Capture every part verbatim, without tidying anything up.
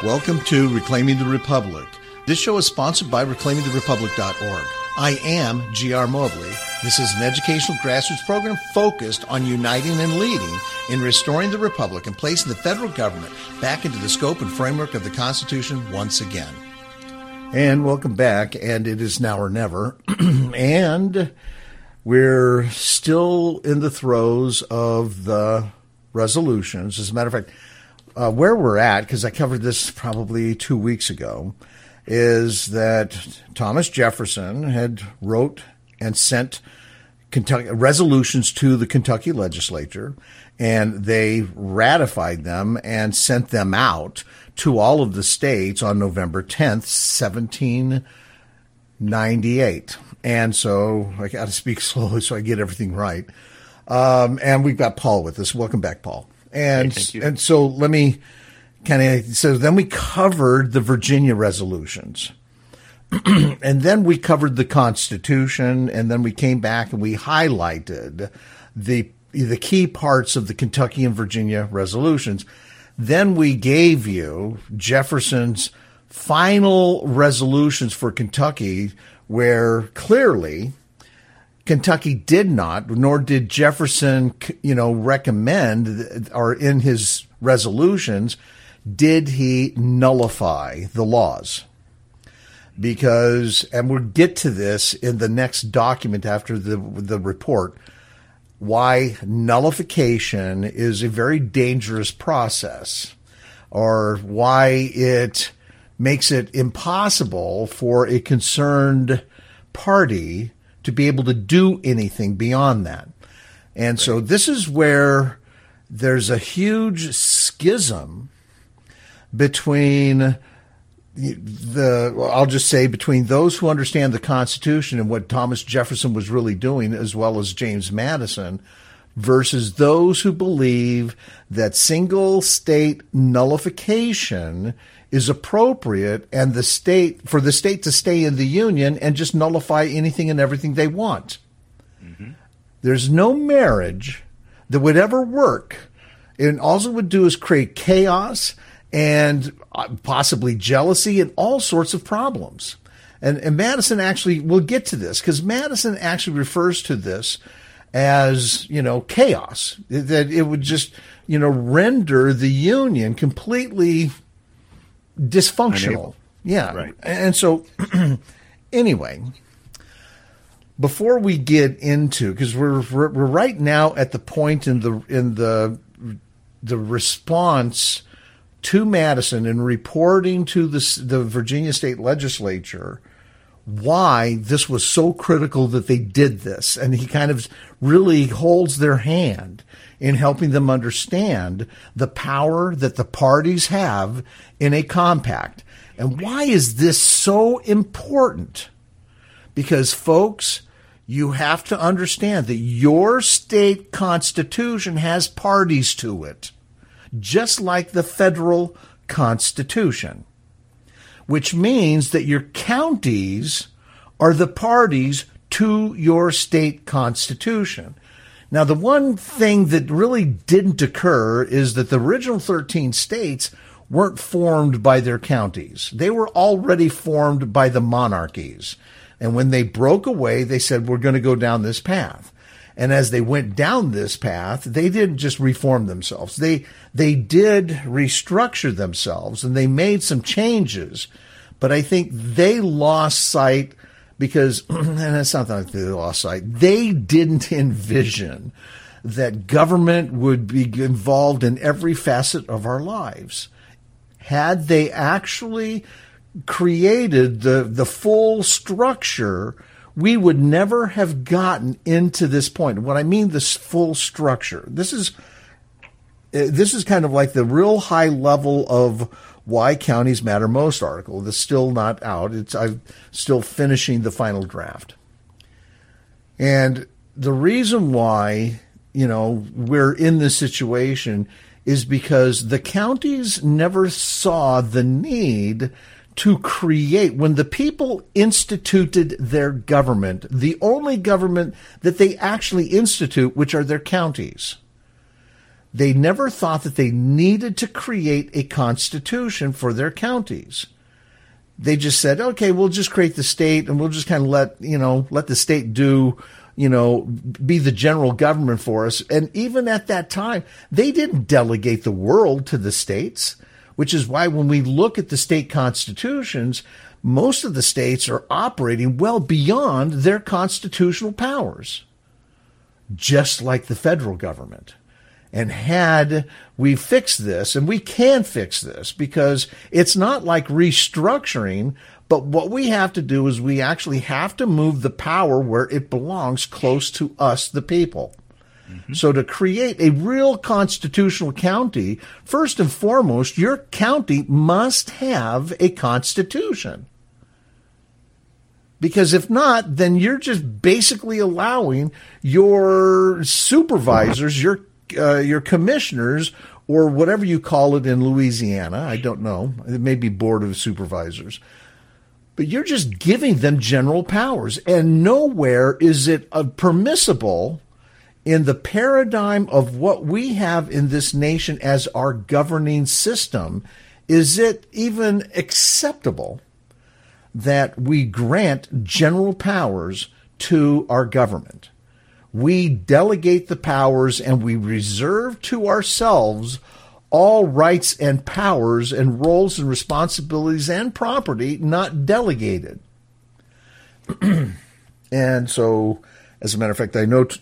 Welcome to Reclaiming the Republic. This show is sponsored by reclaiming the republic dot org. I am G R. Mobley. This is an educational grassroots program focused on uniting and leading in restoring the republic and placing the federal government back into the scope and framework of the Constitution once again. And welcome back, and it is now or never. And we're still in the throes of the resolutions. As a matter of fact, uh, where we're at, because I covered this probably two weeks ago, is that Thomas Jefferson had wrote and sent Kentucky resolutions to the Kentucky legislature, and they ratified them and sent them out to all of the states on November tenth, seventeen ninety-eight. And so I got to speak slowly so I get everything right. Um, and we've got Paul with us. Welcome back, Paul. And, hey, thank you. and so let me kind of, so then we covered the Virginia resolutions. And then we covered the Constitution, and then we came back and we highlighted the the key parts of the Kentucky and Virginia resolutions. Then we gave you Jefferson's final resolutions for Kentucky, where clearly Kentucky did not, nor did Jefferson, you know, recommend, or in his resolutions, did he nullify the laws. Because, and we'll get to this in the next document after the the report, why nullification is a very dangerous process, or why it makes it impossible for a concerned party to be able to do anything beyond that. And so this is where there's a huge schism between the, well, I'll just say between those who understand the Constitution and what Thomas Jefferson was really doing, as well as James Madison, versus those who believe that single state nullification is appropriate and the state, for the state to stay in the Union and just nullify anything and everything they want. Mm-hmm. There's no marriage that would ever work. And all it would do is create chaos and possibly jealousy and all sorts of problems. And, and Madison actually, we'll get to this, because Madison actually refers to this as, you know, chaos, that it would just, you know, render the Union completely dysfunctional. Unable. Yeah. Right. And so anyway, before we get into, because we're, we're we're right now at the point in the in the the response to Madison and reporting to the the Virginia State Legislature why this was so critical that they did this, and he kind of really holds their hand in helping them understand the power that the parties have in a compact. And why is this so important? Because, folks, you have to understand that your state constitution has parties to it, just like the federal Constitution, which means that your counties are the parties to your state constitution. Now, the one thing that really didn't occur is that the original thirteen states weren't formed by their counties. They were already formed by the monarchies. And when they broke away, they said, we're going to go down this path. And as they went down this path, they didn't just reform themselves. They they did restructure themselves, and they made some changes. But I think they lost sight because, and it's not that they lost sight, they didn't envision that government would be involved in every facet of our lives. Had they actually created the, the full structure, we would never have gotten into this point. What I mean, this full structure, this is this is kind of like the real high level of Why Counties Matter Most article that's still not out. It's I'm still finishing the final draft. And the reason why, you know, we're in this situation is because the counties never saw the need to create, when the people instituted their government, the only government that they actually institute, which are their counties, They never thought that they needed to create a constitution for their counties. They just said, okay, we'll just create the state and we'll just kind of let, you know, let the state do, you know, be the general government for us. And even at that time, they didn't delegate the world to the states, which is why when we look at the state constitutions, most of the states are operating well beyond their constitutional powers, just like the federal government. And had we fixed this, and we can fix this because it's not like restructuring, but what we have to do is we actually have to move the power where it belongs, close to us, the people. Mm-hmm. So to create a real constitutional county, first and foremost, your county must have a constitution. Because if not, then you're just basically allowing your supervisors, your uh, your commissioners, or whatever you call it in Louisiana, I don't know, it may be Board of Supervisors, but you're just giving them general powers. And nowhere is it uh, permissible in the paradigm of what we have in this nation as our governing system, is it even acceptable that we grant general powers to our government. We delegate the powers and we reserve to ourselves all rights and powers and roles and responsibilities and property not delegated. And so, as a matter of fact, I know,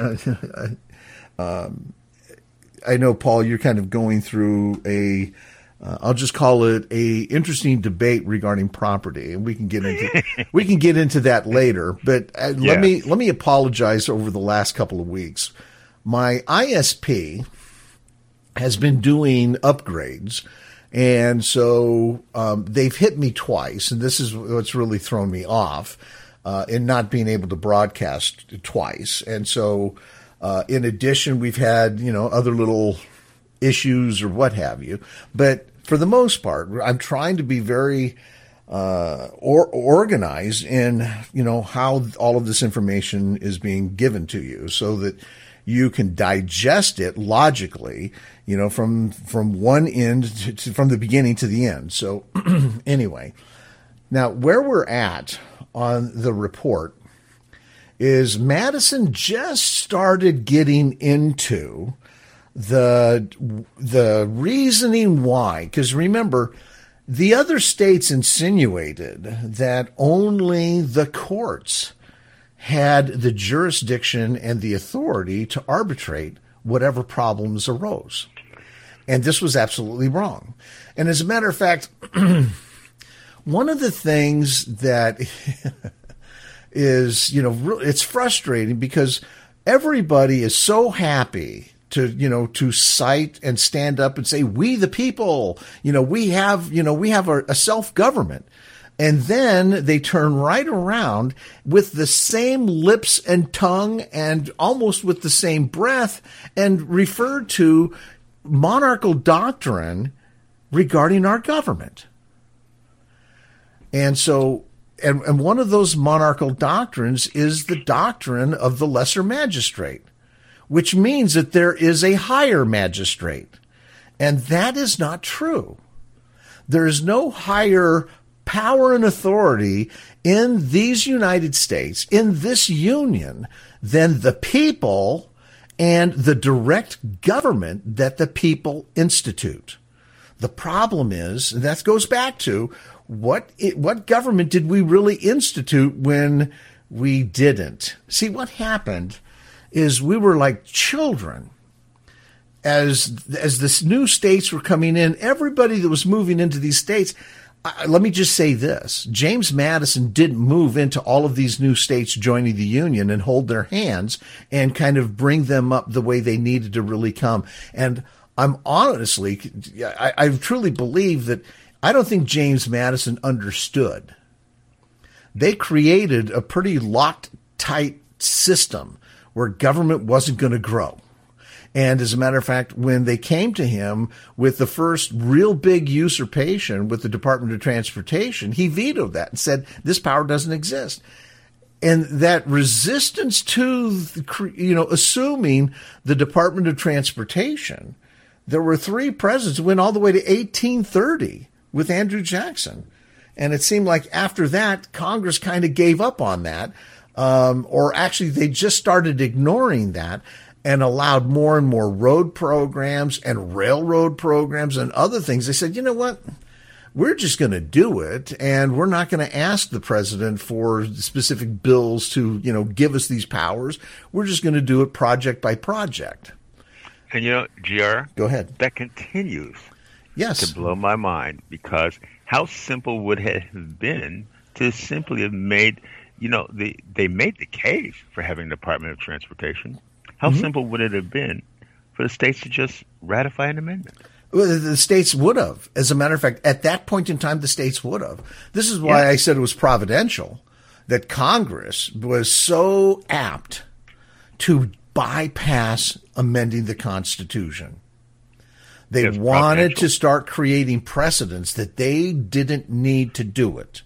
um, I know, Paul, you're kind of going through a Uh, I'll just call it a interesting debate regarding property, and we can get into we can get into that later. But uh, yeah. let me let me apologize over the last couple of weeks. My I S P has been doing upgrades, and so um, they've hit me twice, and this is what's really thrown me off uh, in not being able to broadcast twice. And so, uh, in addition, we've had you know other little issues or what have you, but for the most part, I'm trying to be very uh, or, organized in, you know, how all of this information is being given to you so that you can digest it logically, you know, from from one end to, to, from the beginning to the end. So anyway, now where we're at on the report is Madison just started getting into the the reasoning why, because remember, the other states insinuated that only the courts had the jurisdiction and the authority to arbitrate whatever problems arose. And this was absolutely wrong. And as a matter of fact, one of the things that is, you know, it's frustrating because everybody is so happy to, you know, to cite and stand up and say, we the people, you know, we have, you know, we have a, a self-government. And then they turn right around with the same lips and tongue and almost with the same breath and refer to monarchical doctrine regarding our government. And so, and, and one of those monarchical doctrines is the doctrine of the lesser magistrate, which means that there is a higher magistrate. And that is not true. There is no higher power and authority in these United States, in this union, than the people and the direct government that the people institute. The problem is, and that goes back to, what it, what government did we really institute when we didn't? See, what happened is we were like children. As as this new states were coming in, everybody that was moving into these states, uh, let me just say this. James Madison didn't move into all of these new states joining the Union and hold their hands and kind of bring them up the way they needed to really come. And I'm honestly, I, I truly believe that I don't think James Madison understood. They created a pretty locked, tight system where government wasn't going to grow. And as a matter of fact, when they came to him with the first real big usurpation with the Department of Transportation, he vetoed that and said, this power doesn't exist. And that resistance to, the, you know, assuming the Department of Transportation, there were three presidents who went all the way to eighteen thirty with Andrew Jackson. And it seemed like after that, Congress kind of gave up on that. Um, or actually, they just started ignoring that and allowed more and more road programs and railroad programs and other things. They said, you know what? We're just going to do it, and we're not going to ask the president for specific bills to, you know, give us these powers. We're just going to do it project by project. And, you know, G R, go ahead. That continues yes. to blow my mind, because how simple would it have been to simply have made, you know, the, they made the case for having the Department of Transportation. How mm-hmm. simple would it have been for the states to just ratify an amendment? Well, the states would have. As a matter of fact, at that point in time, the states would have. This is why yeah. I said it was providential that Congress was so apt to bypass amending the Constitution. They It's wanted to start creating precedents that they didn't need to do it.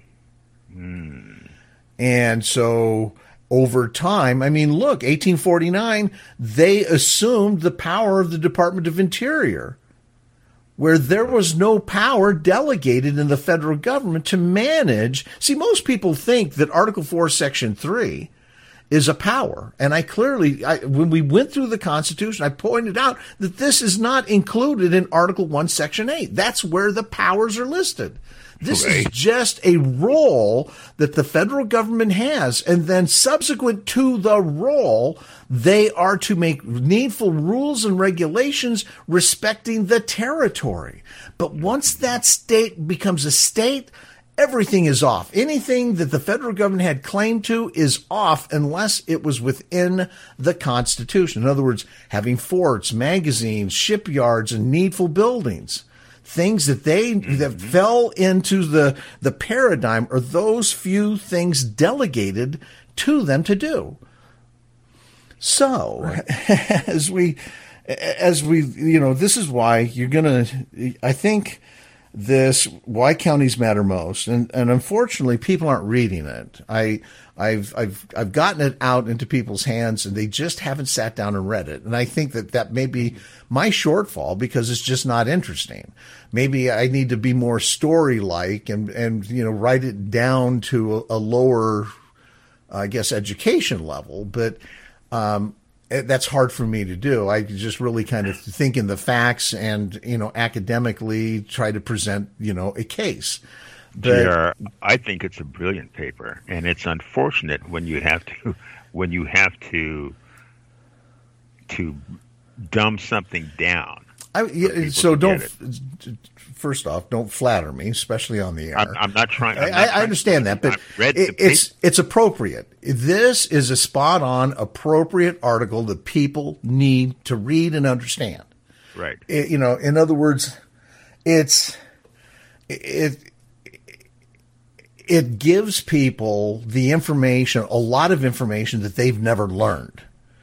Mm. And so over time, I mean, look, eighteen forty-nine, they assumed the power of the Department of Interior, where there was no power delegated in the federal government to manage. See, most people think that Article four, Section three is a power. And I clearly, I, when we went through the Constitution, I pointed out that this is not included in Article one, Section eight. That's where the powers are listed. This right. is just a role that the federal government has. And then subsequent to the role, they are to make needful rules and regulations respecting the territory. But once that state becomes a state, everything is off. Anything that the federal government had claim to is off unless it was within the Constitution. In other words, having forts, magazines, shipyards, and needful buildings. Things that they that fell into the the paradigm are those few things delegated to them to do. So, right. as we as we you know, this is why you're gonna. I think this why counties matter most, and and unfortunately, people aren't reading it. I. I've I've I've gotten it out into people's hands, and they just haven't sat down and read it. And I think that that may be my shortfall, because it's just not interesting. Maybe I need to be more story-like and and you know write it down to a, a lower, I guess, education level. But um, that's hard for me to do. I just really kind of think in the facts and you know academically try to present you know a case. But, I think it's a brilliant paper, and it's unfortunate when you have to when you have to to dumb something down. I, yeah, so don't. First off, don't flatter me, especially on the air. I'm, I'm not trying. I'm not I, trying I understand to, that, but read it, it's it's appropriate. This is a spot on, appropriate article that people need to read and understand. Right. It, you know, in other words, it's it. It gives people the information, a lot of information that they've never learned.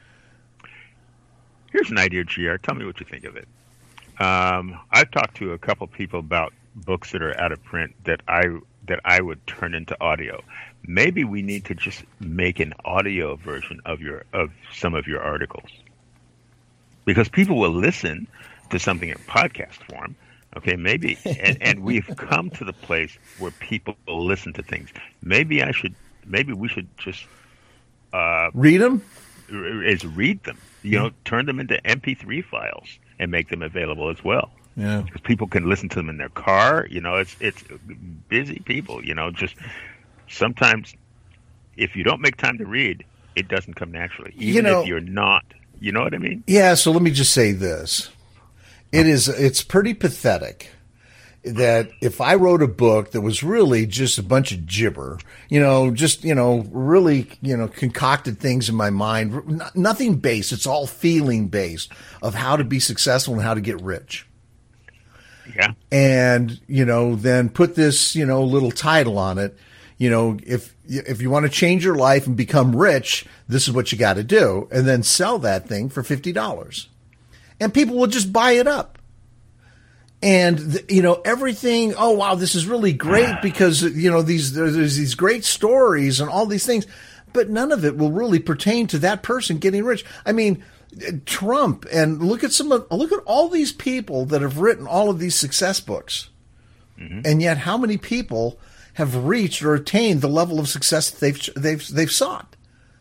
Here's an idea, G R. Tell me what you think of it. Um, I've talked to a couple people about books that are out of print that I that I would turn into audio. Maybe we need to just make an audio version of your of some of your articles, because people will listen to something in podcast form. Okay, maybe, and, and we've come to the place where people will listen to things. Maybe I should, maybe we should just uh, read them. Is read them, you know, turn them into M P three files and make them available as well. Yeah, because people can listen to them in their car. You know, it's it's busy people. You know, just sometimes if you don't make time to read, it doesn't come naturally. Even you know, if you're not, you know what I mean? Yeah. So let me just say this. It is, it's pretty pathetic that if I wrote a book that was really just a bunch of gibber, you know, just, you know, really, you know, concocted things in my mind, nothing based. It's all feeling based of how to be successful and how to get rich. Yeah. And, you know, then put this, you know, little title on it. You know, if, if you want to change your life and become rich, this is what you got to do. And then sell that thing for fifty dollars. And people will just buy it up. And, you know, everything, oh, wow, this is really great because, you know, these there's these great stories and all these things, but none of it will really pertain to that person getting rich. I mean, Trump, and look at some of, look at all these people that have written all of these success books. Mm-hmm. And yet how many people have reached or attained the level of success that they've, they've, they've sought?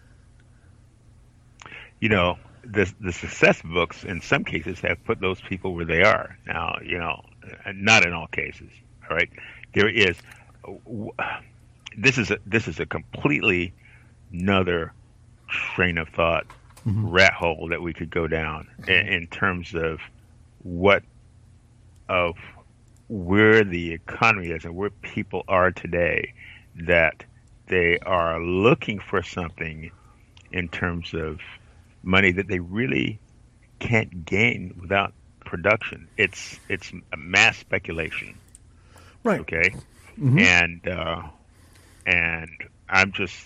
You know, the the success books in some cases have put those people where they are now. You know, not in all cases. All right, there is this is a, this is a completely another train of thought, mm-hmm. rat hole that we could go down in, in terms of what of where the economy is and where people are today, that they are looking for something in terms of money that they really can't gain without production. It's it's a mass speculation, right? Okay, mm-hmm. and uh, and I'm just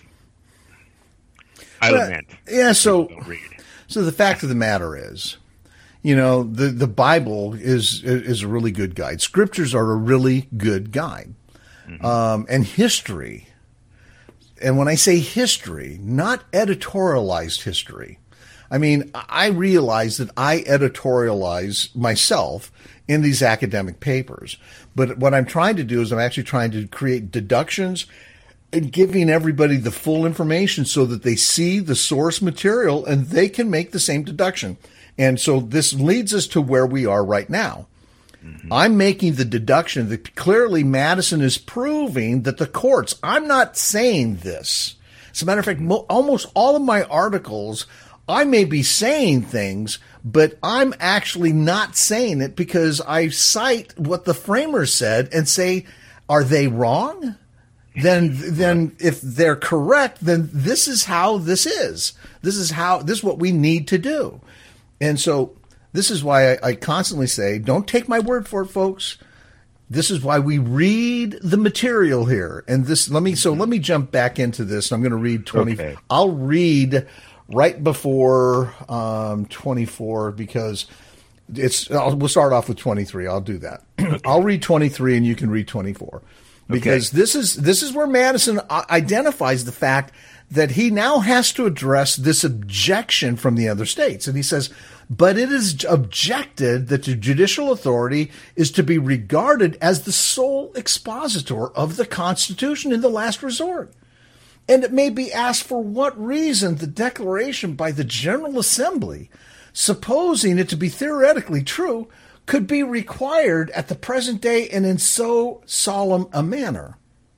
I but, lament. Yeah, so so the fact of the matter is, you know, the the Bible is is a really good guide. Scriptures are a really good guide, mm-hmm. um, and history. And when I say history, not editorialized history. I mean, I realize that I editorialize myself in these academic papers. But what I'm trying to do is I'm actually trying to create deductions and giving everybody the full information so that they see the source material and they can make the same deduction. And so this leads us to where we are right now. Mm-hmm. I'm making the deduction that clearly Madison is proving that the courts, I'm not saying this. As a matter of fact, mo- almost all of my articles, I may be saying things, but I'm actually not saying it because I cite what the framers said and say, are they wrong? Then, then if they're correct, then this is how this is. This is how, this is what we need to do. And so this is why I, I constantly say, don't take my word for it, folks. This is why we read the material here. And this, let me, so let me jump back into this. I'm going to read twenty. Okay. I'll read right before um, twenty-four because it's. I'll, we'll start off with twenty-three. I'll do that. Okay. I'll read twenty-three, and you can read twenty-four because okay. this is this is where Madison identifies the fact that he now has to address this objection from the other states, and he says, "But it is objected that the judicial authority is to be regarded as the sole expositor of the Constitution in the last resort." And it may be asked for what reason the declaration by the General Assembly, supposing it to be theoretically true, could be required at the present day and in so solemn a manner.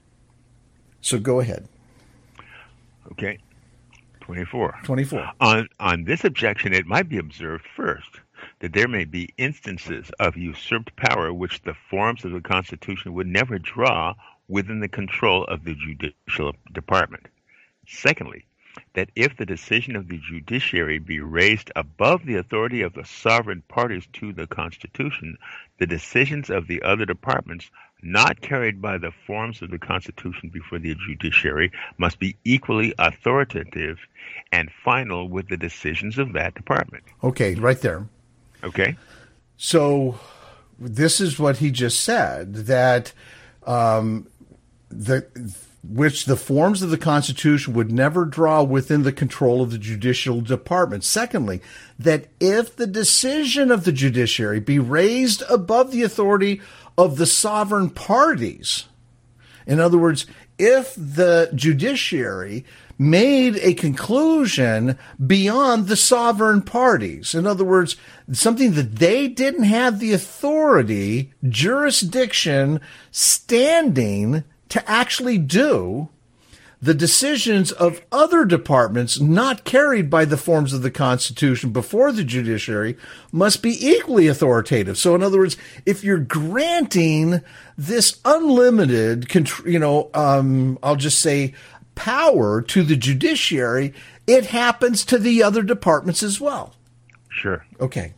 So go ahead. Okay. twenty-four. twenty-four. On, on this objection, it might be observed first that there may be instances of usurped power which the forms of the Constitution would never draw within the control of the judicial department. Secondly, that if the decision of the judiciary be raised above the authority of the sovereign parties to the Constitution, the decisions of the other departments not carried by the forms of the Constitution before the judiciary must be equally authoritative and final with the decisions of that department. Okay, right there. Okay. So this is what he just said, that um, the which the forms of the Constitution would never draw within the control of the judicial department. Secondly, that if the decision of the judiciary be raised above the authority of the sovereign parties, in other words, if the judiciary made a conclusion beyond the sovereign parties, in other words, something that they didn't have the authority, jurisdiction, standing to actually do, the decisions of other departments not carried by the forms of the Constitution before the judiciary must be equally authoritative. So in other words, if you're granting this unlimited, you know, um, I'll just say power to the judiciary, it happens to the other departments as well. Sure. Okay.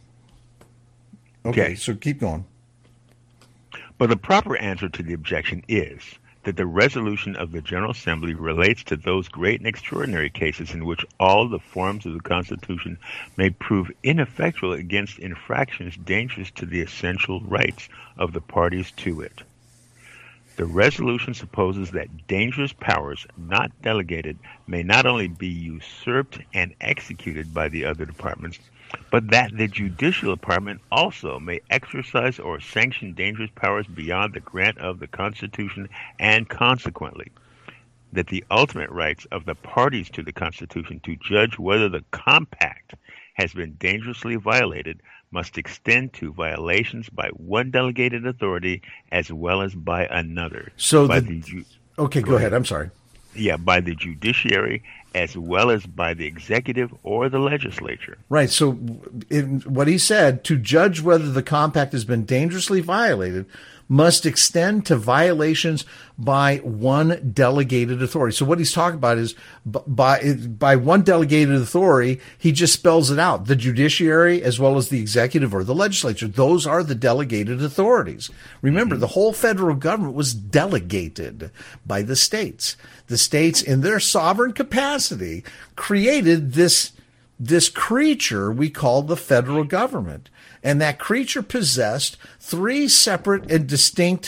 Okay, okay. So keep going. But the proper answer to the objection is that the resolution of the General Assembly relates to those great and extraordinary cases in which all the forms of the Constitution may prove ineffectual against infractions dangerous to the essential rights of the parties to it. The resolution supposes that dangerous powers not delegated may not only be usurped and executed by the other departments, but that the judicial department also may exercise or sanction dangerous powers beyond the grant of the Constitution, and consequently, that the ultimate rights of the parties to the Constitution to judge whether the compact has been dangerously violated must extend to violations by one delegated authority as well as by another. So by the, the ju- okay, go, go ahead. ahead. I'm sorry. Yeah, by the judiciary as well as by the executive or the legislature. Right. So in what he said, to judge whether the compact has been dangerously violated must extend to violations by one delegated authority. So what he's talking about is by by one delegated authority, he just spells it out. The judiciary as well as the executive or the legislature, those are the delegated authorities. Remember, mm-hmm. the whole federal government was delegated by the states. The states, in their sovereign capacity, created this this creature we call the federal government. And that creature possessed three separate and distinct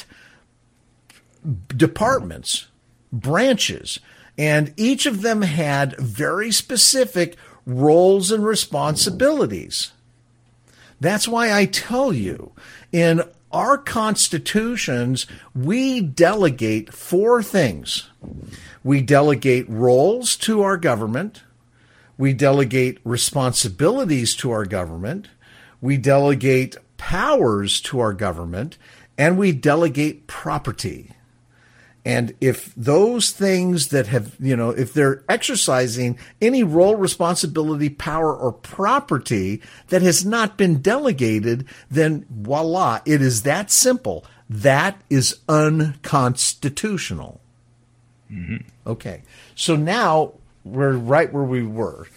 departments, branches, and each of them had very specific roles and responsibilities. That's why I tell you, in our constitutions, we delegate four things. We delegate roles to our government. We delegate responsibilities to our government. We delegate powers to our government, and we delegate property. And if those things that have, you know, if they're exercising any role, responsibility, power, or property that has not been delegated, then voila, it is that simple. That is unconstitutional. Mm-hmm. Okay. So now we're right where we were.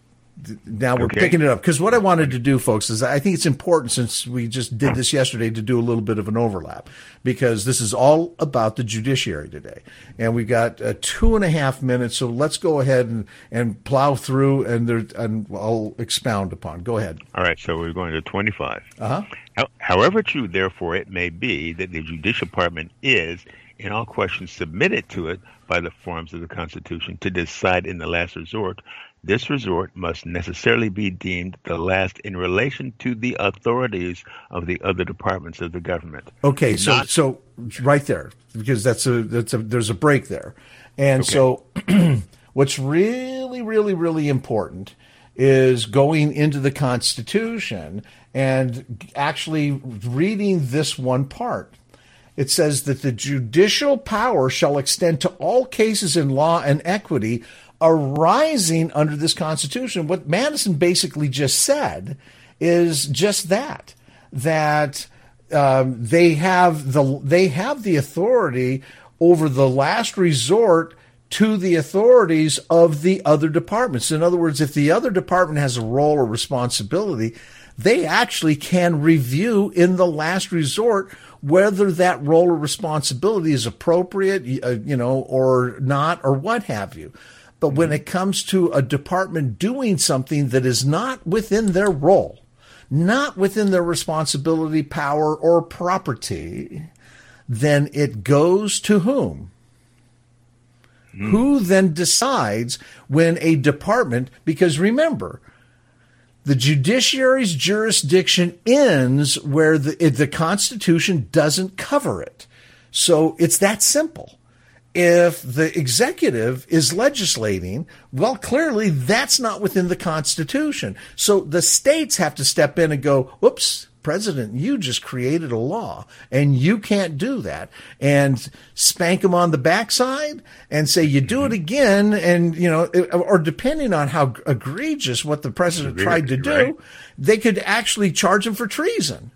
Now we're okay. picking it up, because what I wanted to do, folks, is I think it's important, since we just did this yesterday, to do a little bit of an overlap, because this is all about the judiciary today. And we've got uh, two and a half minutes, so let's go ahead and, and plow through, and, there, and I'll expound upon. Go ahead. All right, so we're going to twenty-five. Uh-huh. How, however true, therefore, it may be that the judicial department is, in all questions submitted to it by the forms of the Constitution, to decide in the last resort, this resort must necessarily be deemed the last in relation to the authorities of the other departments of the government. Okay, so Not, so right there, because that's a that's a there's a break there, and okay. so what's really really really important is going into the Constitution and actually reading this one part. It says that the judicial power shall extend to all cases in law and equity arising under this Constitution. What Madison basically just said is just that, that um, they have the they have the authority over the last resort to the authorities of the other departments. In other words, if the other department has a role or responsibility, they actually can review in the last resort whether that role or responsibility is appropriate, you know, or not, or what have you. But when it comes to a department doing something that is not within their role, not within their responsibility, power, or property, then it goes to whom? Mm. Who then decides when a department, because remember, the judiciary's jurisdiction ends where the, the Constitution doesn't cover it. So it's that simple. If the executive is legislating, well, clearly that's not within the Constitution. So the states have to step in and go, whoops, President, you just created a law and you can't do that, and spank them on the backside and say, you do it again. And, you know, or depending on how egregious what the president tried to do, right, they could actually charge him for treason.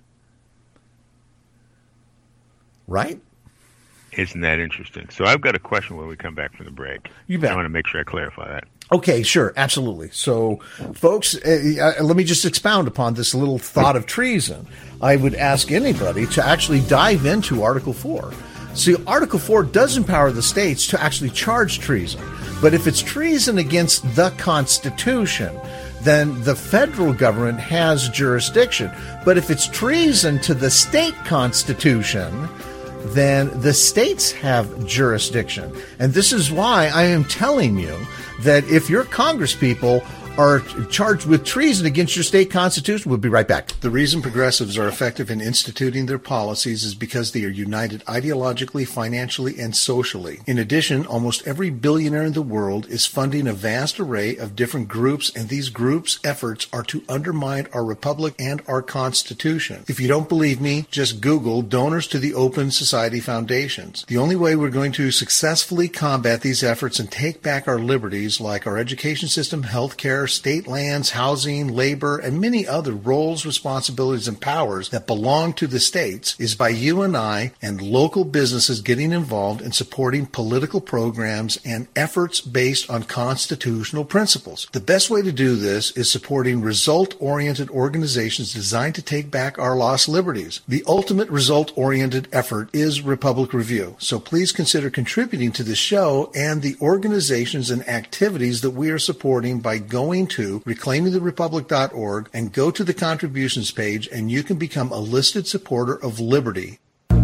Right? Isn't that interesting? So I've got a question when we come back from the break. You bet. I want to make sure I clarify that. Okay, sure, absolutely. So, folks, uh, uh, let me just expound upon this little thought of treason. I would ask anybody to actually dive into Article four. See, Article four does empower the states to actually charge treason. But if it's treason against the Constitution, then the federal government has jurisdiction. But if it's treason to the state constitution, then the states have jurisdiction. And this is why I am telling you that if your congresspeople are charged with treason against your state constitution. We'll be right back. The reason progressives are effective in instituting their policies is because they are united ideologically, financially, and socially. In addition, almost every billionaire in the world is funding a vast array of different groups, and these groups' efforts are to undermine our republic and our Constitution. If you don't believe me, just Google donors to the Open Society Foundations. The only way we're going to successfully combat these efforts and take back our liberties, like our education system, health care, state lands, housing, labor, and many other roles, responsibilities, and powers that belong to the states, is by you and I and local businesses getting involved in supporting political programs and efforts based on constitutional principles. The best way to do this is supporting result-oriented organizations designed to take back our lost liberties. The ultimate result-oriented effort is Republic Review, so please consider contributing to the show and the organizations and activities that we are supporting by going to reclaiming the republic dot org and go to the contributions page, and you can become a listed supporter of liberty.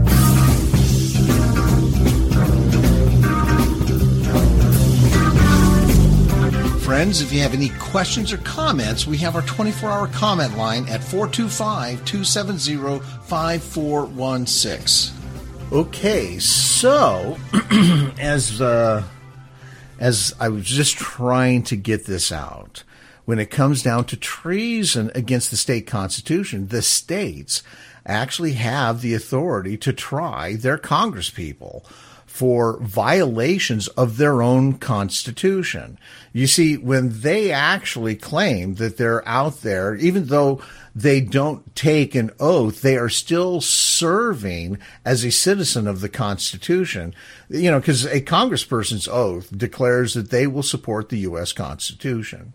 Friends, if you have any questions or comments, we have our twenty-four hour comment line at four two five, two seven zero, five four one six. Okay, so as uh, as I was just trying to get this out, when it comes down to treason against the state constitution, the states actually have the authority to try their congresspeople for violations of their own constitution. You see, when they actually claim that they're out there, even though they don't take an oath, they are still serving as a citizen of the Constitution. You know, because a congressperson's oath declares that they will support the U S Constitution.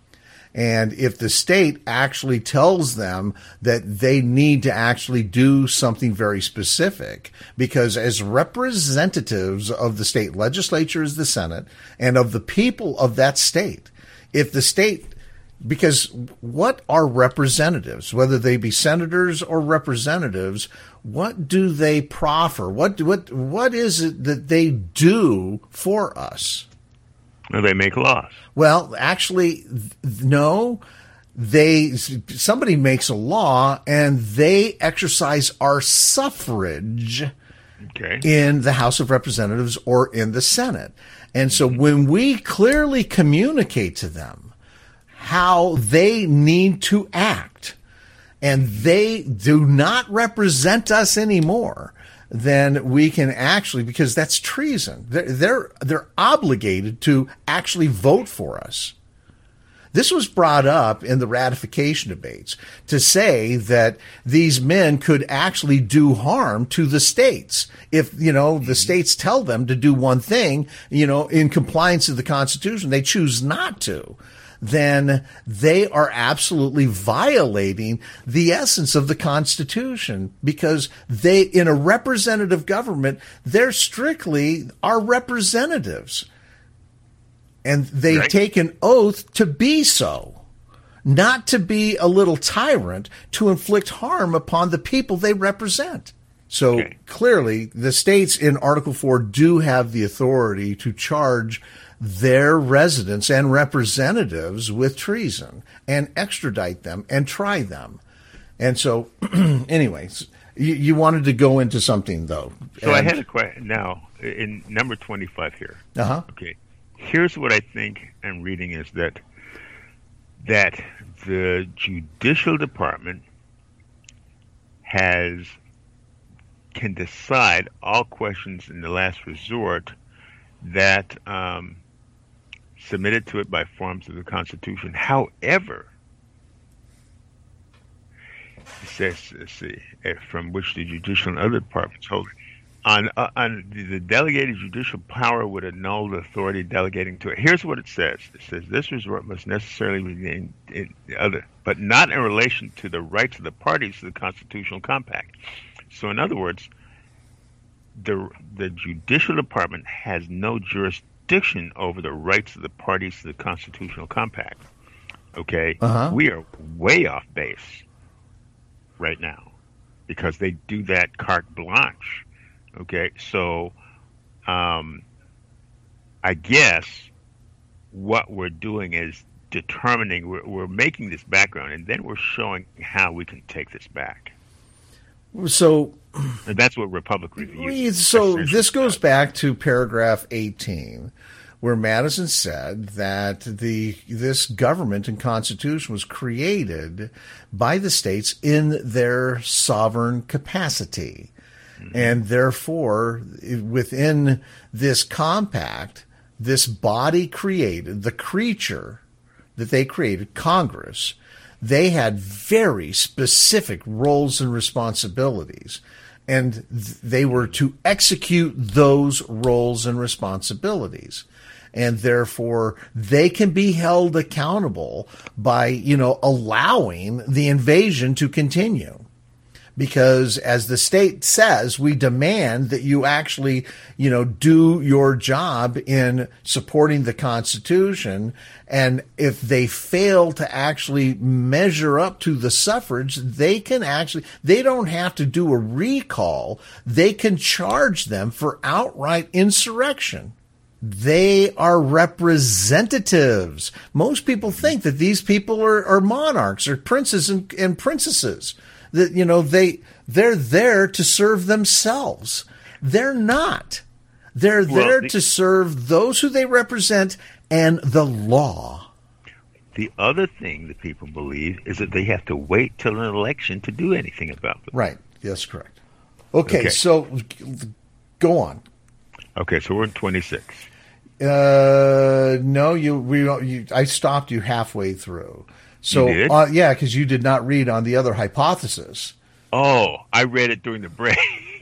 And if the state actually tells them that they need to actually do something very specific, because as representatives of the state legislature is the Senate and of the people of that state, if the state, because what are representatives, whether they be senators or representatives, what do they proffer? What, what, what is it that they do for us? Well, they make laws. Well, actually, th- no. They somebody makes a law, and they exercise our suffrage okay. in the House of Representatives or in the Senate. And so when we clearly communicate to them how they need to act, and they do not represent us anymore, then we can actually, because that's treason. They're, they're, they're obligated to actually vote for us. This was brought up in the ratification debates to say that these men could actually do harm to the states. If, you know, the states tell them to do one thing, you know, in compliance with the Constitution, they choose not to, then they are absolutely violating the essence of the Constitution, because they, in a representative government, they're strictly our representatives. And they right. take an oath to be so, not to be a little tyrant to inflict harm upon the people they represent. So okay. Clearly, the states in Article four do have the authority to charge their residents and representatives with treason and extradite them and try them. And so, anyways, you, you wanted to go into something, though. So and, I had a question now in number twenty-five here. Uh-huh. Okay. Here's what I think I'm reading is that that the Judicial Department has can decide all questions in the last resort that um, submitted to it by forms of the Constitution. However, it says, let's see, from which the judicial and other departments hold it. On, uh, on the delegated judicial power would annul the authority delegating to it. Here's what it says. It says this resort must necessarily remain in the other, but not in relation to the rights of the parties to the constitutional compact. So in other words, the the judicial department has no jurisdiction over the rights of the parties to the constitutional compact. Okay, uh-huh. We are way off base right now because they do that carte blanche. Okay, so um, I guess what we're doing is determining, we're, we're making this background, and then we're showing how we can take this back. So and that's what Republic Review. So this goes back to paragraph eighteen, where Madison said that the this government and constitution was created by the states in their sovereign capacity. Mm-hmm. And therefore, within this compact, this body created, the creature that they created, Congress, they had very specific roles and responsibilities. And th- they were to execute those roles and responsibilities. And therefore, they can be held accountable by, you know, allowing the invasion to continue. Because as the state says, we demand that you actually, you know, do your job in supporting the Constitution. And if they fail to actually measure up to the suffrage, they can actually, they don't have to do a recall. They can charge them for outright insurrection. They are representatives. Most people think that these people are, are monarchs or princes and, and princesses. That, you know, they, they're there to serve themselves. They're not. They're well, there the, to serve those who they represent and the law. The other thing that people believe is that they have to wait till an election to do anything about it. Right. Yes, correct. Okay, okay. So go on. Okay, so we're in twenty-six. Uh, no, you, we, you, I stopped you halfway through. So, uh, yeah, because you did not read on the other hypothesis. Oh, I read it during the break.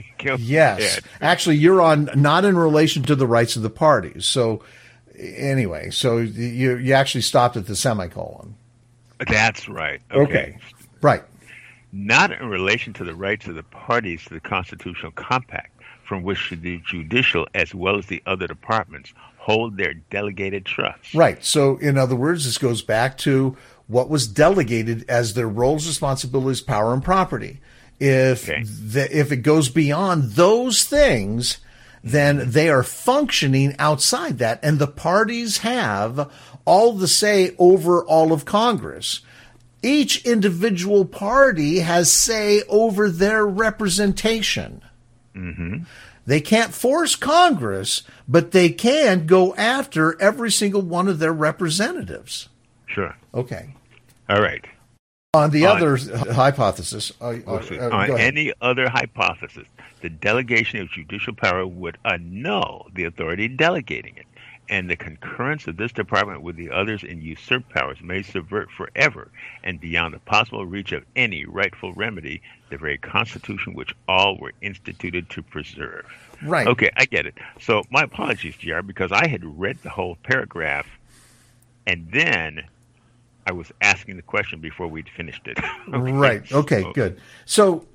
Yes. Actually, you're on not in relation to the rights of the parties. So, anyway, so you you actually stopped at the semicolon. That's right. Okay. okay. Right. Not in relation to the rights of the parties to the constitutional compact, from which the judicial as well as the other departments hold their delegated trusts. Right. So, in other words, this goes back to what was delegated as their roles, responsibilities, power, and property. If okay. the, if it goes beyond those things, then they are functioning outside that, and the parties have all the say over all of Congress. Each individual party has say over their representation. Mm-hmm. They can't force Congress, but they can go after every single one of their representatives. Sure. Okay. All right. On the on, other hypothesis, uh, uh, uh, on any other hypothesis, the delegation of judicial power would annul the authority delegating it, and the concurrence of this department with the others in usurped powers may subvert forever and beyond the possible reach of any rightful remedy the very Constitution which all were instituted to preserve. Right. Okay, I get it. So my apologies, G R, because I had read the whole paragraph, and then I was asking the question before we'd finished it. Okay. Right. Okay, so, good. So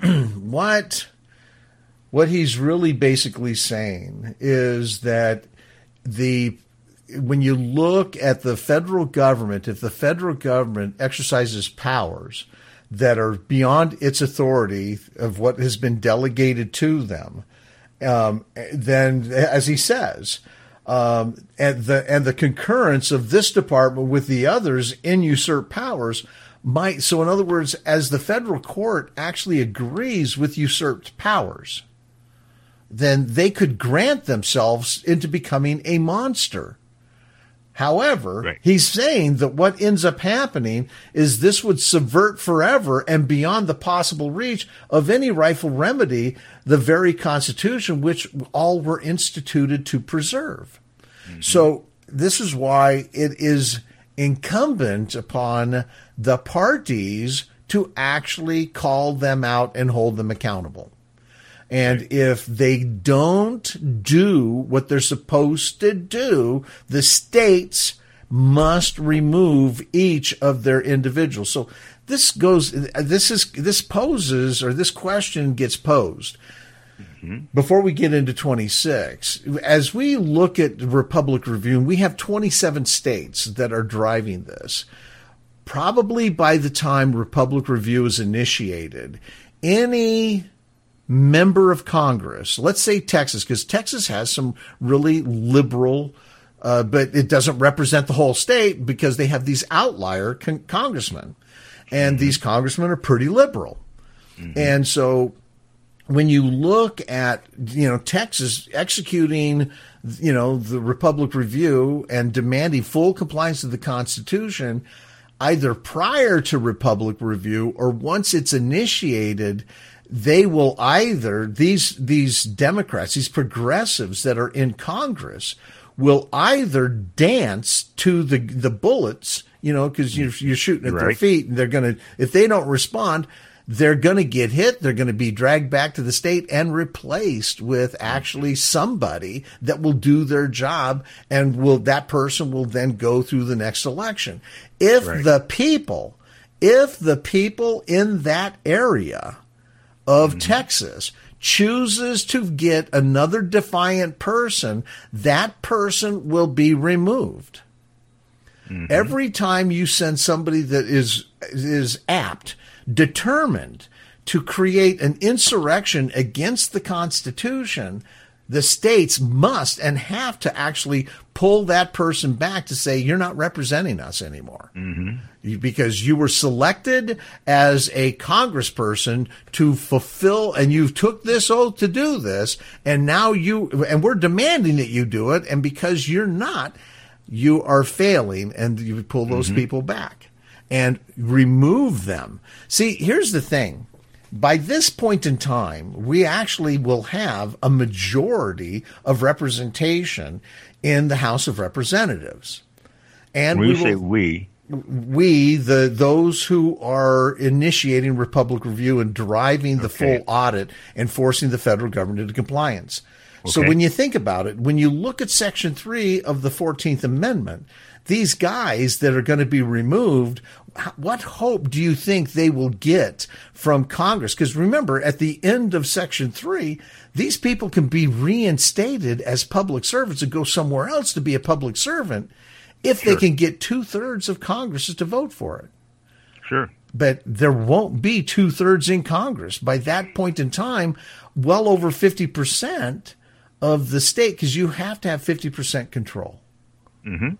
what what he's really basically saying is that the when you look at the federal government, if the federal government exercises powers that are beyond its authority of what has been delegated to them, um, then, as he says, Um, and the and the concurrence of this department with the others in usurped powers might. So, in other words, as the federal court actually agrees with usurped powers, then they could grant themselves into becoming a monster. However, right. He's saying that what ends up happening is this would subvert forever and beyond the possible reach of any rightful remedy the very Constitution which all were instituted to preserve. Mm-hmm. So this is why it is incumbent upon the parties to actually call them out and hold them accountable. And if they don't do what they're supposed to do, the states must remove each of their individuals. So this goes, this is, this poses, or this question gets posed. Mm-hmm. Before we get into twenty-six, as we look at Republic Review, we have twenty-seven states that are driving this. Probably by the time Republic Review is initiated, any member of Congress, let's say Texas, because Texas has some really liberal, uh, but it doesn't represent the whole state because they have these outlier con- congressmen. And mm-hmm. these congressmen are pretty liberal. Mm-hmm. And so when you look at, you know, Texas executing, you know, the Republic Review and demanding full compliance with the Constitution, either prior to Republic Review or once it's initiated, they will either, these these Democrats, these progressives that are in Congress, will either dance to the the bullets, you know, because you're, you're shooting at right. their feet, and they're going to, if they don't respond, they're going to get hit. They're going to be dragged back to the state and replaced with actually somebody that will do their job, and will that person will then go through the next election. If right. the people, if the people in that area of mm-hmm. Texas chooses to get another defiant person, that person will be removed. Mm-hmm. Every time you send somebody that is is apt, determined to create an insurrection against the Constitution, the states must and have to actually pull that person back to say, you're not representing us anymore. Mm-hmm. Because you were selected as a congressperson to fulfill, and you took this oath to do this, and now you, and we're demanding that you do it, and because you're not, you are failing, and you pull those mm-hmm. people back and remove them. See, here's the thing. By this point in time, we actually will have a majority of representation in the House of Representatives. And when we you say will, we, we, the those who are initiating Republic Review and driving the okay. full audit and forcing the federal government into compliance. Okay. So when you think about it, when you look at Section three of the fourteenth Amendment, these guys that are going to be removed, what hope do you think they will get from Congress? Because remember, at the end of Section three, these people can be reinstated as public servants and go somewhere else to be a public servant if sure. they can get two-thirds of Congress to vote for it. Sure. But there won't be two-thirds in Congress. By that point in time, well over fifty percent of the state, because you have to have fifty percent control. Mm-hmm.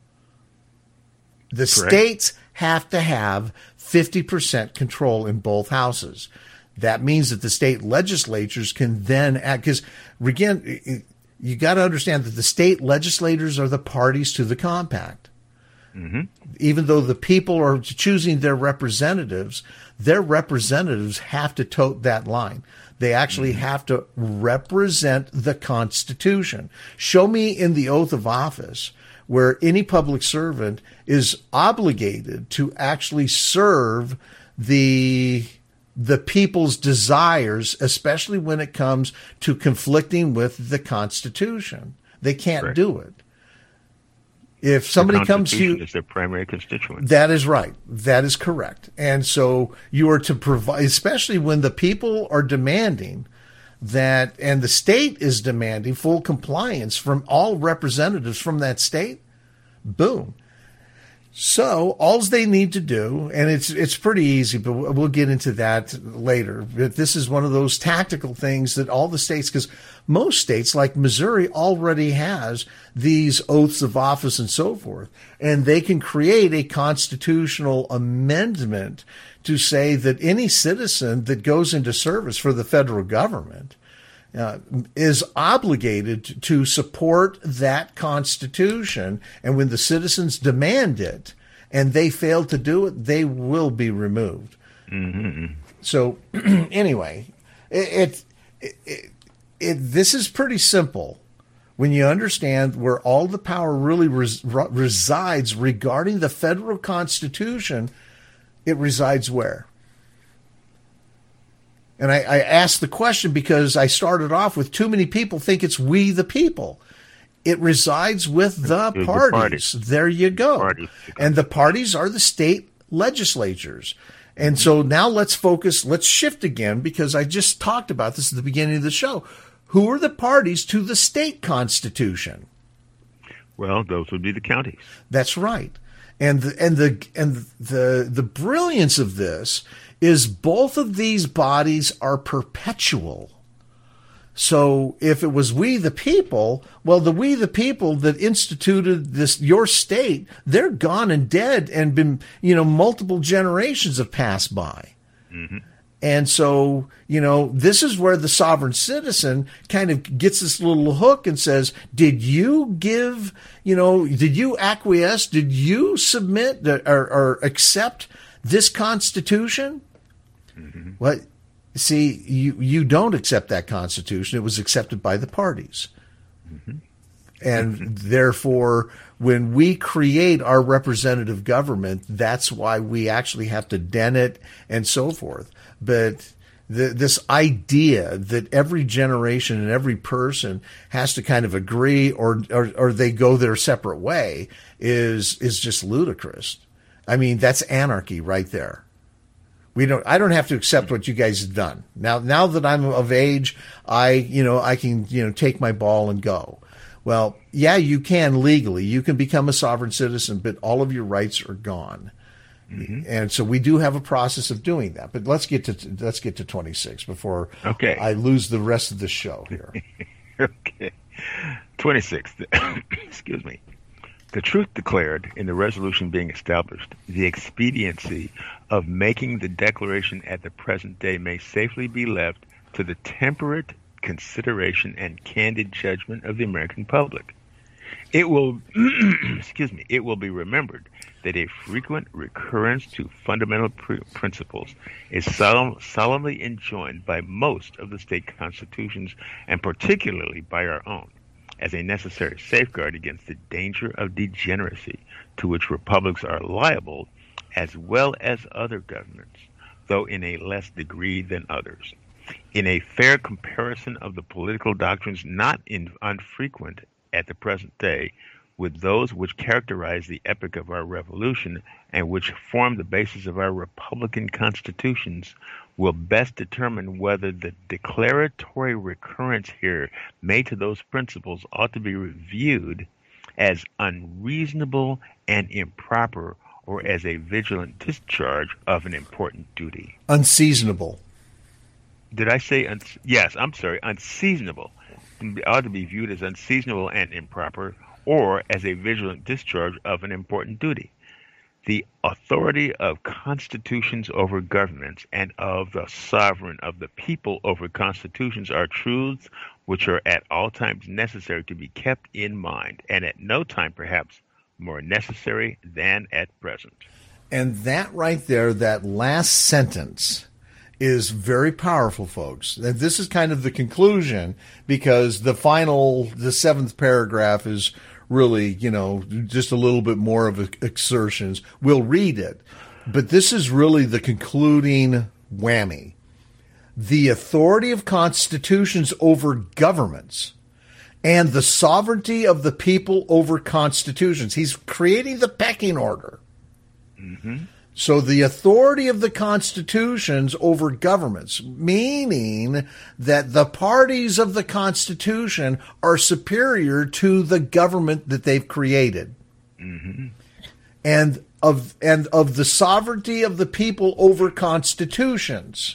The Correct. States have to have fifty percent control in both houses. That means that the state legislatures can then act, because again, you got to understand that the state legislators are the parties to the compact. Mm-hmm. Even though the people are choosing their representatives, their representatives have to tote that line. They actually mm-hmm. have to represent the Constitution. Show me in the oath of office where any public servant is obligated to actually serve the the people's desires, especially when it comes to conflicting with the Constitution. They can't right. do it. If somebody comes to you, is their primary constituent. That is right. That is correct. And so you are to provide, especially when the people are demanding that, and the state is demanding full compliance from all representatives from that state, boom. So all they need to do, and it's it's pretty easy, but we'll get into that later. But this is one of those tactical things that all the states, because most states like Missouri already has these oaths of office and so forth, and they can create a constitutional amendment to say that any citizen that goes into service for the federal government Uh, is obligated to support that Constitution, and when the citizens demand it and they fail to do it, they will be removed. Mm-hmm. So anyway, it, it, it, it this is pretty simple when you understand where all the power really res, resides regarding the federal Constitution. It resides where? And I, I asked the question because I started off with too many people think it's we the people. It resides with the, the parties. parties. There you go. The parties. And the parties are the state legislatures. And so now let's focus, let's shift again, because I just talked about this at the beginning of the show. Who are the parties to the state constitution? Well, those would be the counties. That's right. And the, and the and the the brilliance of this is both of these bodies are perpetual. So if it was we the people, well, the we the people that instituted this, your state, they're gone and dead and been, you know, multiple generations have passed by. Mm-hmm. And so, you know, this is where the sovereign citizen kind of gets this little hook and says, did you give, you know, did you acquiesce? Did you submit or, or accept this Constitution? Mm-hmm. Well, see, you, you don't accept that Constitution. It was accepted by the parties. Mm-hmm. And mm-hmm. therefore, when we create our representative government, that's why we actually have to den it and so forth. But the, this idea that every generation and every person has to kind of agree or, or, or they go their separate way is, is just ludicrous. I mean, that's anarchy right there. We don't, I don't have to accept what you guys have done. Now, now that I'm of age, I, you know, I can, you know, take my ball and go. Well, yeah, you can legally. You can become a sovereign citizen, but all of your rights are gone. Mm-hmm. And so we do have a process of doing that. But let's get to let's get to twenty-six before okay. I lose the rest of the show here. Okay. twenty-six. Excuse me. The truth declared in the resolution being established, the expediency of making the declaration at the present day may safely be left to the temperate consideration and candid judgment of the American public. It will, excuse me, it will be remembered that a frequent recurrence to fundamental pr- principles is solemn, solemnly enjoined by most of the state constitutions, and particularly by our own, as a necessary safeguard against the danger of degeneracy to which republics are liable, as well as other governments, though in a less degree than others. In a fair comparison of the political doctrines not in, unfrequent at the present day with those which characterize the epoch of our revolution and which form the basis of our republican constitutions, will best determine whether the declaratory recurrence here made to those principles ought to be reviewed as unreasonable and improper, or as a vigilant discharge of an important duty. Unseasonable. Did I say un- yes? I'm sorry. Unseasonable. It ought to be viewed as unseasonable and improper, or as a vigilant discharge of an important duty. The authority of constitutions over governments and of the sovereign of the people over constitutions are truths which are at all times necessary to be kept in mind, and at no time perhaps more necessary than at present. And that right there, that last sentence, is very powerful, folks. And this is kind of the conclusion, because the final, the seventh paragraph is really, you know, just a little bit more of exertions. We'll read it, but this is really the concluding whammy. The authority of constitutions over governments and the sovereignty of the people over constitutions. He's creating the pecking order. Mm-hmm. So the authority of the constitutions over governments, meaning that the parties of the Constitution are superior to the government that they've created. Mm-hmm. And of and of the sovereignty of the people over constitutions.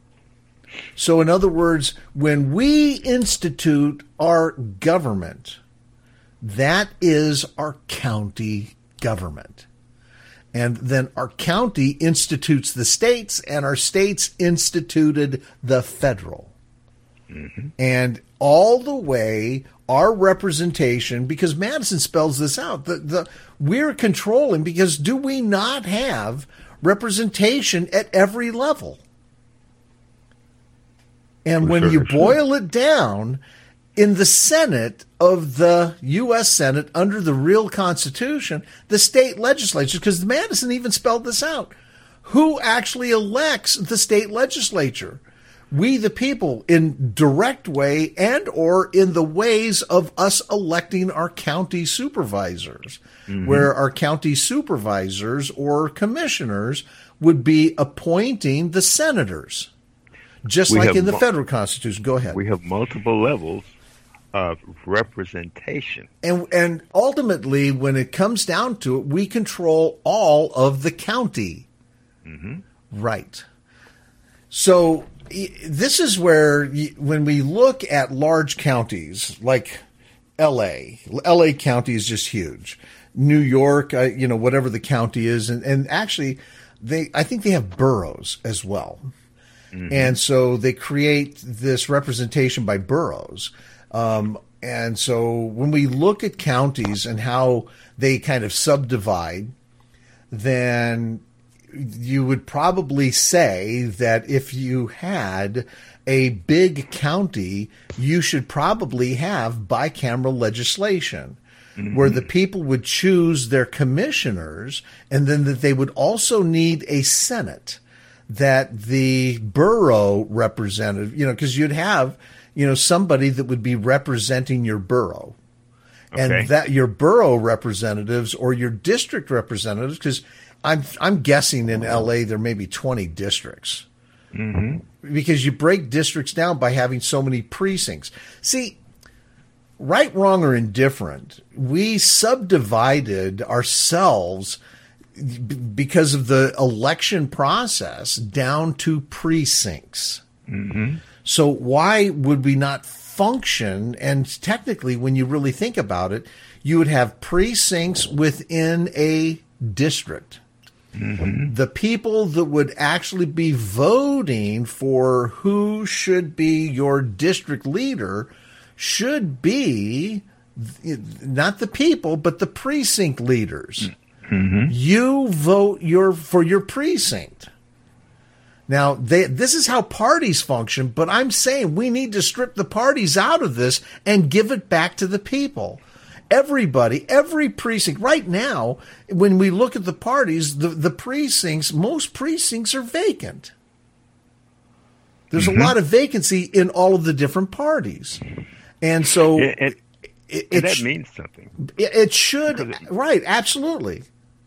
So in other words, when we institute our government, that is our county government. And then our county institutes the states, and our states instituted the federal. Mm-hmm. And all the way, our representation, because Madison spells this out, the, the we're controlling, because do we not have representation at every level? And when sure, you sure. boil it down, in the Senate of the U S Senate under the real Constitution, the state legislatures, because Madison even spelled this out, who actually elects the state legislature? we the people in direct way and or in the ways of us electing our county supervisors, mm-hmm. where our county supervisors or commissioners would be appointing the senators, just we like in the mu- federal Constitution. Go ahead. We have multiple levels of representation. And and ultimately, when it comes down to it, we control all of the county. Mm-hmm. Right. So this is where, when we look at large counties like L A, L A County is just huge. New York, uh, you know, whatever the county is, and, and actually, they I think they have boroughs as well. Mm-hmm. And so they create this representation by boroughs. Um, and so when we look at counties and how they kind of subdivide, then you would probably say that if you had a big county, you should probably have bicameral legislation, mm-hmm. where the people would choose their commissioners, and then that they would also need a Senate, that the borough representative, you know, because you'd have, you know, somebody that would be representing your borough. Okay. And that your borough representatives or your district representatives, because I'm I'm guessing in L A there may be twenty districts, mm-hmm. because you break districts down by having so many precincts. See, right, wrong, or indifferent, we subdivided ourselves b- because of the election process down to precincts. Mm-hmm. So why would we not function? And technically, when you really think about it, you would have precincts within a district. Mm-hmm. The people that would actually be voting for who should be your district leader should be not the people, but the precinct leaders. Mm-hmm. You vote your for your precinct. Now, they, this is how parties function, but I'm saying we need to strip the parties out of this and give it back to the people. Everybody, every precinct, right now, when we look at the parties, the, the precincts, most precincts are vacant. There's mm-hmm. a lot of vacancy in all of the different parties. And so yeah, and, it, and it that sh- means something. It, it should, it, right, absolutely.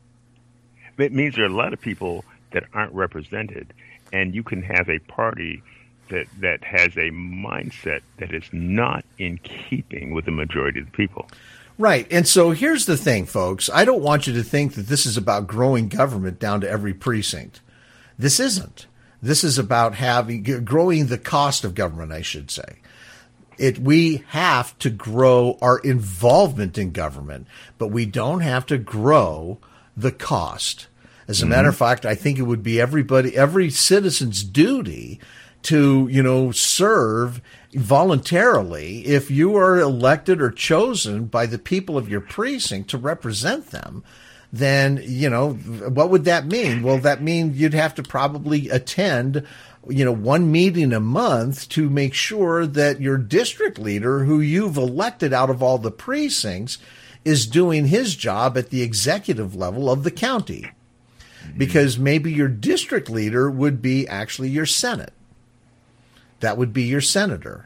It means there are a lot of people that aren't represented, and you can have a party that, that has a mindset that is not in keeping with the majority of the people. Right. And so here's the thing, folks. I don't want you to think that this is about growing government down to every precinct. This isn't. This is about having growing the cost of government, I should say. It we have to grow our involvement in government, but we don't have to grow the cost. As a mm-hmm. matter of fact, I think it would be everybody, every citizen's duty to, you know, serve voluntarily if you are elected or chosen by the people of your precinct to represent them. Then, you know, what would that mean? Well, that means you'd have to probably attend, you know, one meeting a month to make sure that your district leader, who you've elected out of all the precincts, is doing his job at the executive level of the county. Because maybe your district leader would be actually your Senate. That would be your senator.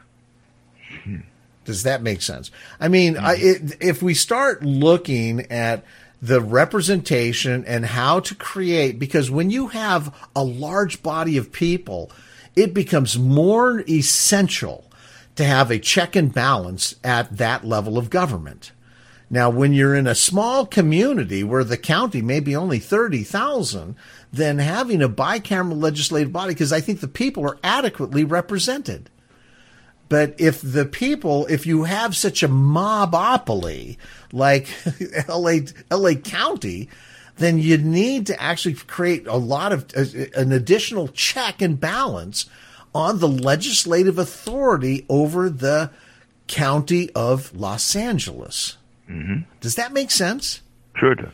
Does that make sense? I mean, mm-hmm. I, it, if we start looking at the representation and how to create, because when you have a large body of people, it becomes more essential to have a check and balance at that level of government. Now, when you're in a small community where the county may be only thirty thousand, then having a bicameral legislative body, because I think the people are adequately represented. But if the people, if you have such a mobopoly like L A, L A County, then you need to actually create a lot of uh, an additional check and balance on the legislative authority over the county of Los Angeles. Mm-hmm. Does that make sense? Sure does.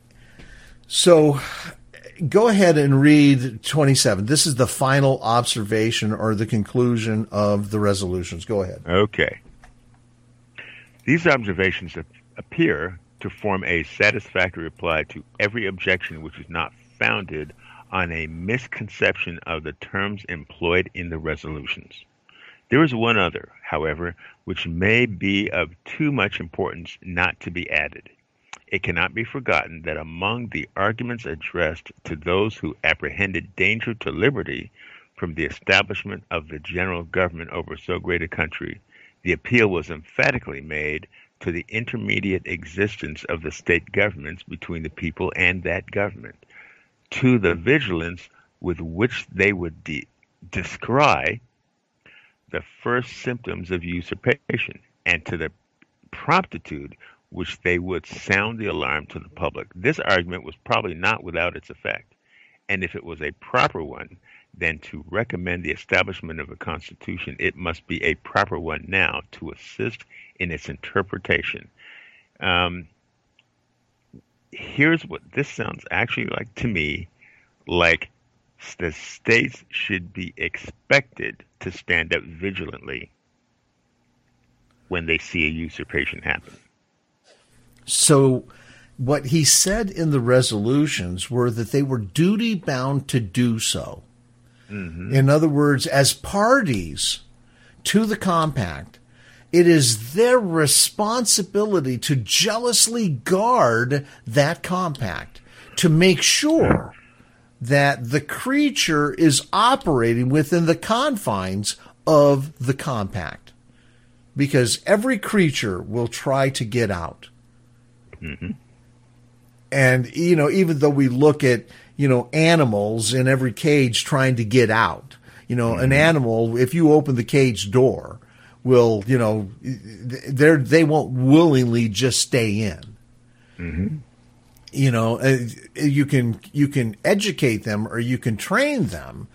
So go ahead and read twenty-seven. This is the final observation or the conclusion of the resolutions. Go ahead. Okay. These observations appear to form a satisfactory reply to every objection which is not founded on a misconception of the terms employed in the resolutions. There is one other, however, which may be of too much importance not to be added. It cannot be forgotten that among the arguments addressed to those who apprehended danger to liberty from the establishment of the general government over so great a country, the appeal was emphatically made to the intermediate existence of the state governments between the people and that government, to the vigilance with which they would de- descry the first symptoms of usurpation, and to the promptitude which they would sound the alarm to the public. This argument was probably not without its effect, and if it was a proper one, then to recommend the establishment of a constitution, it must be a proper one now to assist in its interpretation. Um, here's what this sounds actually like to me, like the states should be expected to stand up vigilantly when they see a usurpation happen. So what he said in the resolutions were that they were duty bound to do so. Mm-hmm. In other words, as parties to the compact, it is their responsibility to jealously guard that compact, to make sure that the creature is operating within the confines of the compact. Because every creature will try to get out. Mm-hmm. And, you know, even though we look at, you know, animals in every cage trying to get out, you know, mm-hmm. an animal, if you open the cage door, will, you know, they're, they won't willingly just stay in. Mm-hmm. You know, you can, you can educate them or you can train them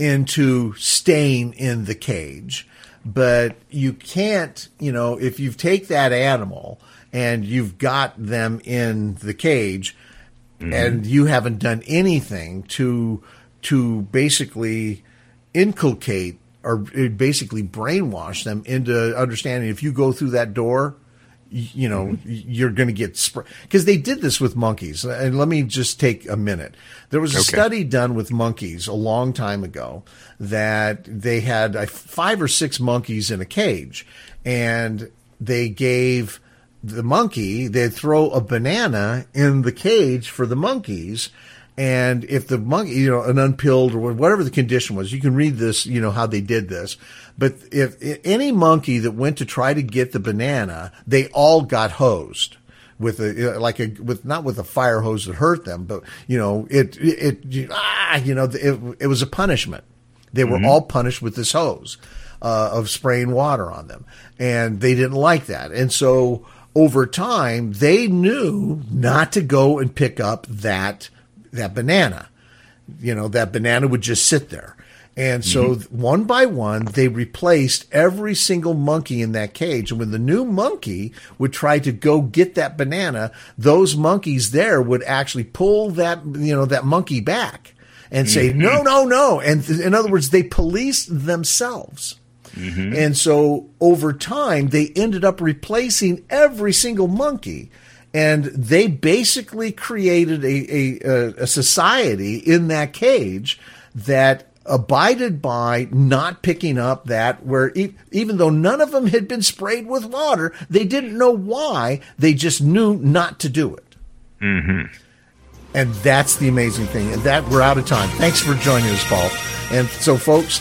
into staying in the cage, but you can't, you know, if you take that animal and you've got them in the cage, mm-hmm. and you haven't done anything to to basically inculcate or basically brainwash them into understanding if you go through that door, you know, mm-hmm. you're going to get sprayed. Because they did this with monkeys. And let me just take a minute. There was a okay. study done with monkeys a long time ago that they had uh, five or six monkeys in a cage, and they gave the monkey, they'd throw a banana in the cage for the monkeys. And if the monkey, you know, an unpilled or whatever the condition was, you can read this, you know, how they did this. But if, if any monkey that went to try to get the banana, they all got hosed with a, like a, with, not with a fire hose that hurt them, but, you know, it, it, it ah, you know, it, it was a punishment. They were mm-hmm. all punished with this hose, uh, of spraying water on them. And they didn't like that. And so over time, they knew not to go and pick up that that banana. You know, that banana would just sit there. And so mm-hmm. one by one, they replaced every single monkey in that cage. And when the new monkey would try to go get that banana, those monkeys there would actually pull that, you know, that monkey back and say, mm-hmm. no, no, no. And th- in other words, they policed themselves. Mm-hmm. And so over time, they ended up replacing every single monkey. And they basically created a, a, a society in that cage that abided by not picking up that, where e- even though none of them had been sprayed with water, they didn't know why. They just knew not to do it. Mm-hmm. And that's the amazing thing. And that we're out of time. Thanks for joining us, Paul. And so, folks,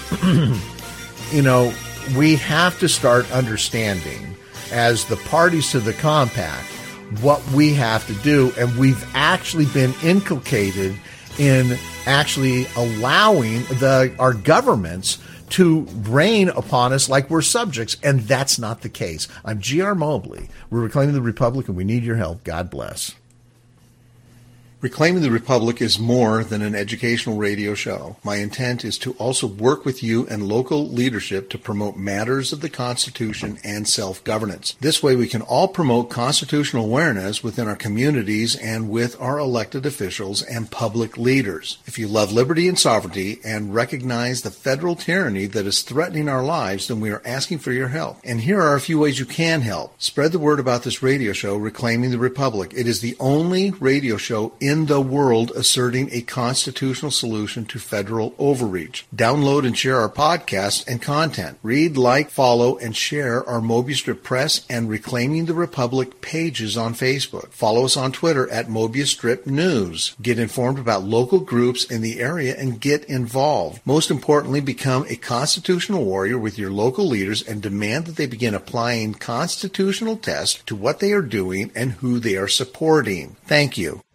you know, we have to start understanding as the parties to the compact what we have to do. And we've actually been inculcated in actually allowing the our governments to reign upon us like we're subjects. And that's not the case. I'm G R Mobley. We're Reclaiming the Republic, and we need your help. God bless. Reclaiming the Republic is more than an educational radio show. My intent is to also work with you and local leadership to promote matters of the Constitution and self-governance. This way we can all promote constitutional awareness within our communities and with our elected officials and public leaders. If you love liberty and sovereignty and recognize the federal tyranny that is threatening our lives, then we are asking for your help. And here are a few ways you can help. Spread the word about this radio show, Reclaiming the Republic. It is the only radio show in in the world asserting a constitutional solution to federal overreach. Download and share our podcasts and content. Read, like, follow, and share our Mobius Strip Press and Reclaiming the Republic pages on Facebook. Follow us on Twitter at Mobius Strip News. Get informed about local groups in the area and get involved. Most importantly, become a constitutional warrior with your local leaders and demand that they begin applying constitutional tests to what they are doing and who they are supporting. Thank you.